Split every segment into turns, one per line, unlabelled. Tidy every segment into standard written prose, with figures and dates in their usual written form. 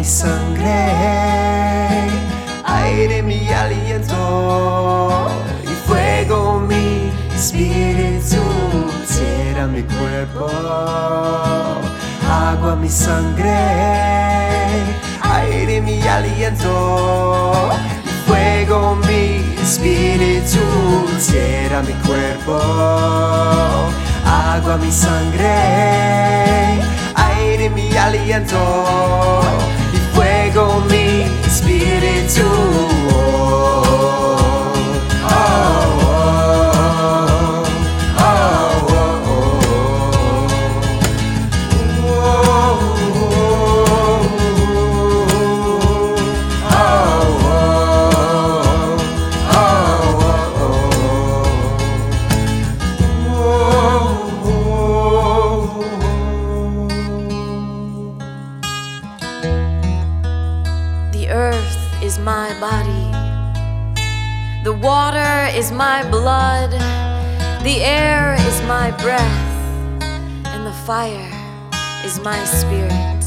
mi sangre, aire mi aliento y fuego mi espíritu, tierra mi cuerpo, agua mi sangre, aire mi aliento y fuego mi espíritu, tierra mi cuerpo, agua mi sangre, aire mi aliento y fuego mi espíritu.
The earth is my body, the water is my blood, the air is my breath, and the fire is my spirit.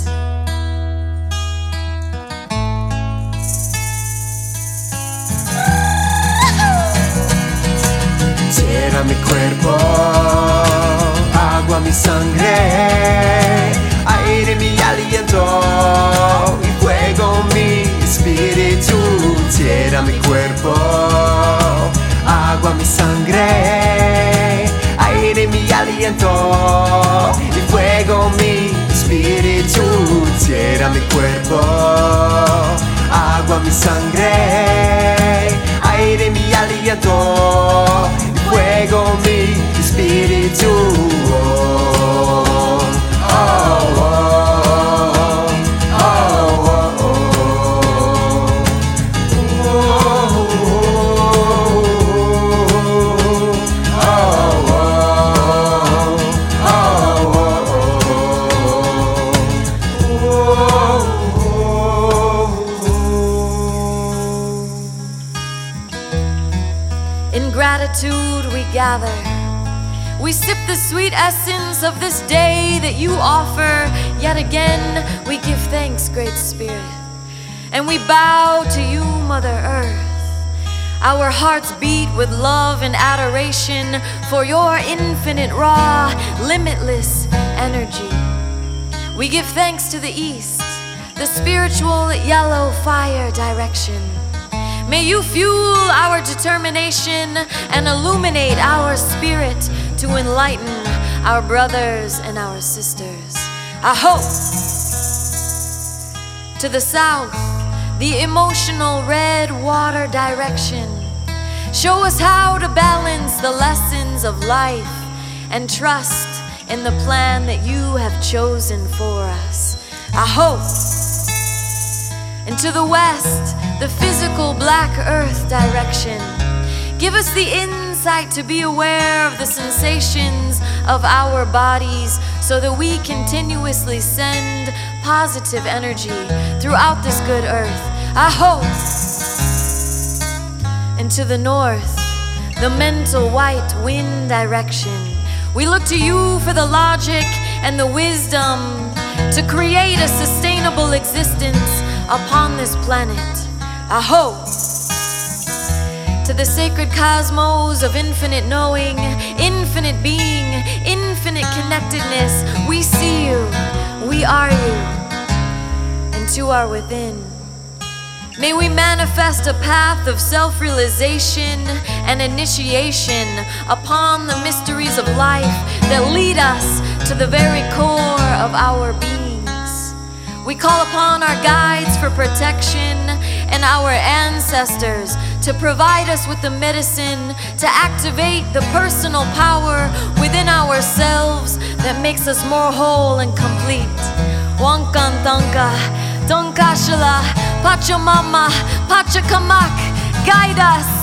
Tierra mi cuerpo, agua mi sangre, aire mi aliento y fuego mi espíritu. Tierra mi cuerpo, agua mi sangre, aire mi aliento y fuego mi espíritu. Tierra mi cuerpo, agua mi sangre, aire mi aliento y fuego mi espíritu.
In gratitude we gather, we sip the sweet essence of this day that you offer. Yet again we give thanks, Great Spirit, and we bow to you, Mother Earth. Our hearts beat with love and adoration for your infinite, raw, limitless energy. We give thanks to the east, the spiritual yellow fire direction. May you fuel our determination and illuminate our spirit to enlighten our brothers and our sisters. I hope. To the south, the emotional red water direction. Show us how to balance the lessons of life and trust in the plan that you have chosen for us. I hope. And to the west, the physical black earth direction. Give us the insight to be aware of the sensations of our bodies so that we continuously send positive energy throughout this good earth. I hope. And to the north, the mental white wind direction. We look to you for the logic and the wisdom to create a sustainable existence upon this planet. I hope. To the sacred cosmos of infinite knowing, infinite being, infinite connectedness, we see you, we are you, and to our within. May we manifest a path of self-realization and initiation upon the mysteries of life that lead us to the very core of our beings. We call upon our guides for protection and our ancestors to provide us with the medicine to activate the personal power within ourselves that makes us more whole and complete. Wankan Tanka, Tonkashala, Pachamama, Pachakamak, guide us